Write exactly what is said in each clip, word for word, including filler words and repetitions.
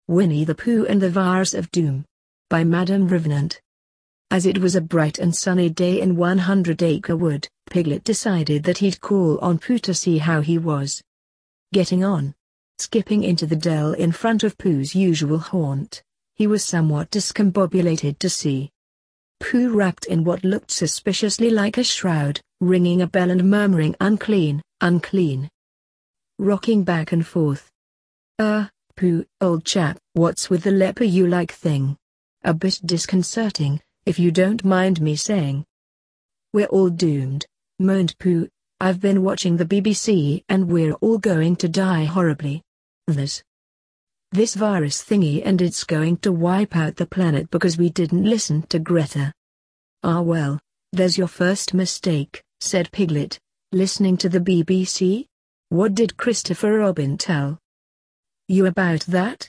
Winnie the Pooh and the Virus of Doom. By Madame Revenant. As it was a bright and sunny day in one hundred acre Wood, Piglet decided that he'd call on Pooh to see how he was getting on. Skipping into the dell in front of Pooh's usual haunt, he was somewhat discombobulated to see Pooh wrapped in what looked suspiciously like a shroud, ringing a bell and murmuring unclean, unclean. Rocking back and forth. Uh, Pooh, old chap, what's with the leper-you-like thing? A bit disconcerting, if you don't mind me saying. We're all doomed, moaned Pooh. I've been watching the B B C and we're all going to die horribly. There's this virus thingy and it's going to wipe out the planet because we didn't listen to Greta. Ah well, there's your first mistake, said Piglet. Listening to the B B C? What did Christopher Robin tell you about that?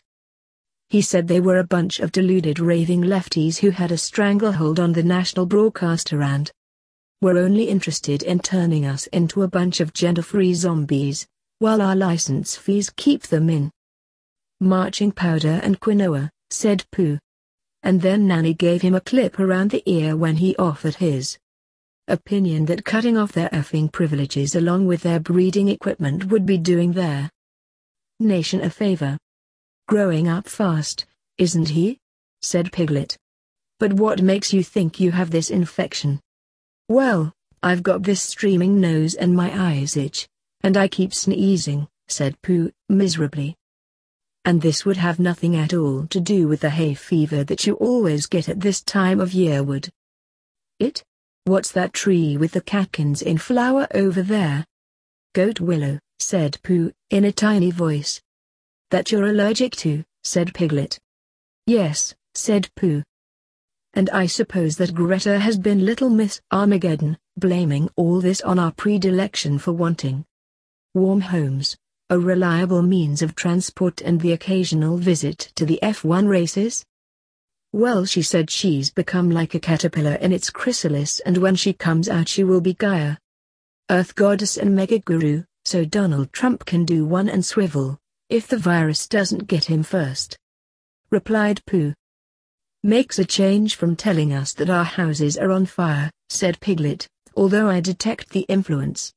He said they were a bunch of deluded raving lefties who had a stranglehold on the national broadcaster and were only interested in turning us into a bunch of gender-free zombies, while our license fees keep them in marching powder and quinoa, said Pooh. And then Nanny gave him a clip around the ear when he offered his opinion that cutting off their effing privileges along with their breeding equipment would be doing their nation a favor. Growing up fast, isn't he? Said Piglet. But what makes you think you have this infection? Well, I've got this streaming nose and my eyes itch, and I keep sneezing, said Pooh, miserably. And this would have nothing at all to do with the hay fever that you always get at this time of year, would it? What's that tree with the catkins in flower over there? Goat willow, said Pooh, in a tiny voice. That you're allergic to, said Piglet. Yes, said Pooh. And I suppose that Greta has been Little Miss Armageddon, blaming all this on our predilection for wanting warm homes, a reliable means of transport and the occasional visit to the F one races? Well, she said she's become like a caterpillar in its chrysalis and when she comes out she will be Gaia, Earth goddess and mega guru, so Donald Trump can do one and swivel, if the virus doesn't get him first. Replied Pooh. Makes a change from telling us that our houses are on fire, said Piglet, although I detect the influence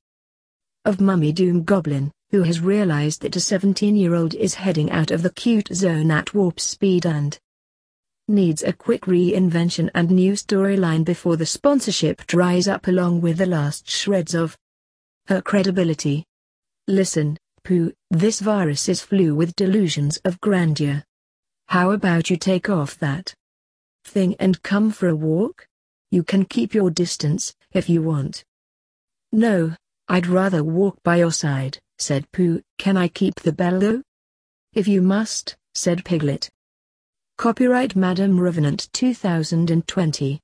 of Mummy Doom Goblin, who has realized that a seventeen-year-old is heading out of the cute zone at warp speed and needs a quick reinvention and new storyline before the sponsorship dries up along with the last shreds of her credibility. Listen, Pooh, this virus is flu with delusions of grandeur. How about you take off that thing and come for a walk? You can keep your distance, if you want. No, I'd rather walk by your side, said Pooh. Can I keep the bell though? If you must, said Piglet. Copyright Madame Revenant two thousand twenty.